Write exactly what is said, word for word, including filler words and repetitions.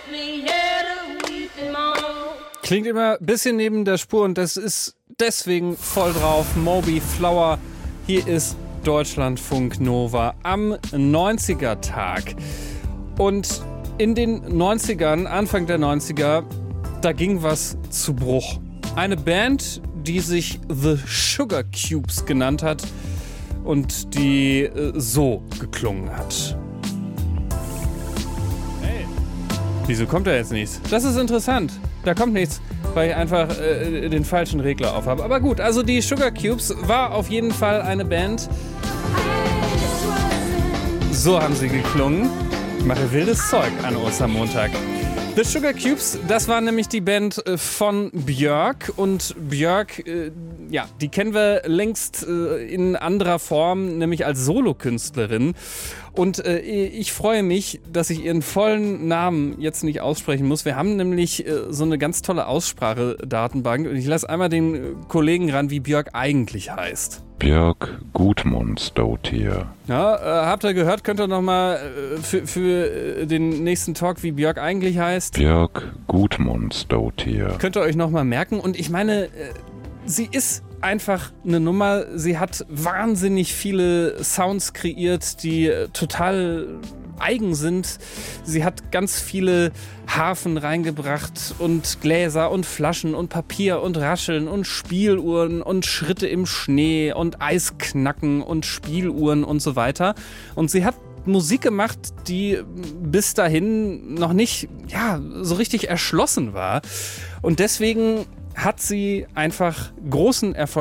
Klingt immer ein bisschen neben der Spur und das ist deswegen voll drauf. Moby Flower, hier ist Deutschlandfunk Nova am neunziger-Tag. Und in den neunzigern, Anfang der neunziger, da ging was zu Bruch. Eine Band, die sich The Sugar Cubes genannt hat und die äh, so geklungen hat. Hey, wieso kommt da jetzt nichts? Das ist interessant. Da kommt nichts, weil ich einfach äh, den falschen Regler auf habe. Aber gut, also die Sugar Cubes war auf jeden Fall eine Band. So haben sie geklungen. Ich mache wildes Zeug an Ostermontag. The Sugar Cubes, das war nämlich die Band von Björk. Und Björk, äh, ja, die kennen wir längst äh, in anderer Form, nämlich als Solokünstlerin. Und äh, ich freue mich, dass ich ihren vollen Namen jetzt nicht aussprechen muss. Wir haben nämlich äh, so eine ganz tolle Aussprachedatenbank. Und ich lasse einmal den äh, Kollegen ran, wie Björk eigentlich heißt. Björk Gudmundsdottir. Ja, äh, habt ihr gehört? Könnt ihr nochmal äh, für, für äh, den nächsten Talk, wie Björk eigentlich heißt? Björk Gudmundsdottir. Könnt ihr euch nochmal merken. Und ich meine, äh, sie ist einfach eine Nummer. Sie hat wahnsinnig viele Sounds kreiert, die äh, total eigen sind. Sie hat ganz viele Harfen reingebracht und Gläser und Flaschen und Papier und Rascheln und Spieluhren und Schritte im Schnee und Eisknacken und Spieluhren und so weiter. Und sie hat Musik gemacht, die bis dahin noch nicht, ja, so richtig erschlossen war. Und deswegen hat sie einfach großen Erfolg